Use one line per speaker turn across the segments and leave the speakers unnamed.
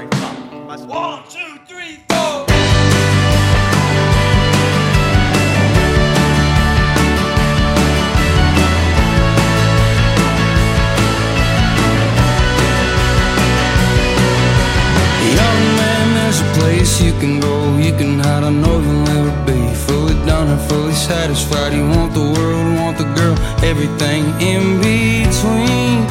Vai, va. 1, 2, 3, 4.
You can go, you can hide, I know you'll never be fully done or fully satisfied. You want the world, want the girl, everything in between.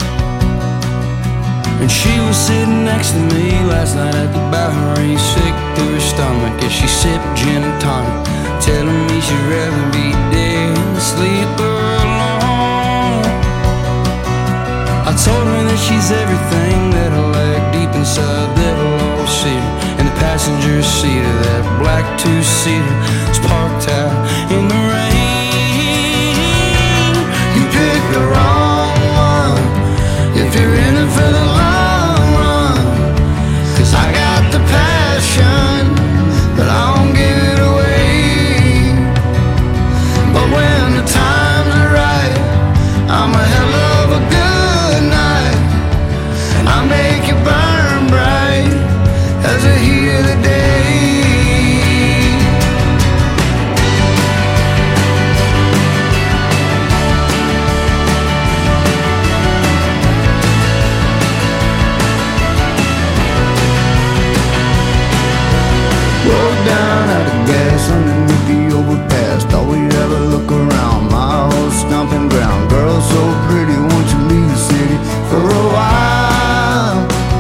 And she was sitting next to me last night at the Bowery, sick to her stomach as she sipped gin and tonic, telling me she'd rather be dead than sleep alone. I told her that she's everything that I lack deep inside that I'll always see her in the passenger seat of that black two-seater that's parked out in the rain. You picked the wrong one if you're in it for the long run, 'cause I got the passion, but I don't give it away. But when the times are right, I'm a hell of a good night, and I make it burn bright as the heat of the day. Rolled down out of gas underneath the overpass. Thought we'd ever look around, my whole stomping ground. Girl so pretty, won't you leave the city for a while?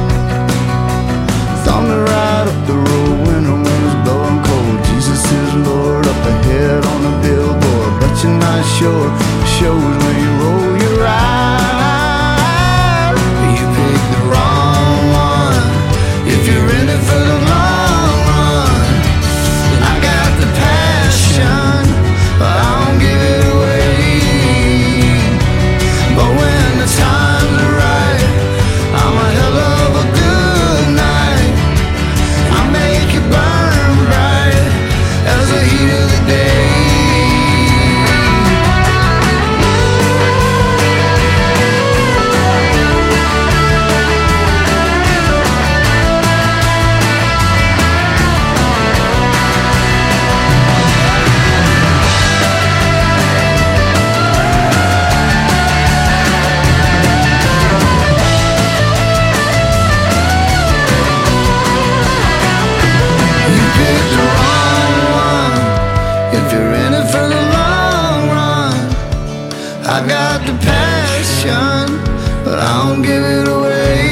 Thunder right up the road when the wind is blowing cold. Jesus is Lord up ahead on the billboard, but you're not sure. Shows when you roll your eyes. You picked the wrong one if you're in it for the long run. And I got the passion, but I don't give it away. But when the times are right, I'm a hell of a good night. I make it burn bright as the heat of the day. You picked the wrong one if you're in it for the long run. I got the passion, but I don't give it away.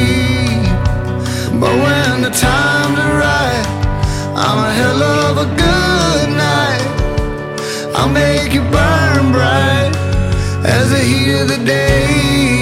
But when the times are right, I'm a hell of a good night. I'll make it burn bright as the heat of the day.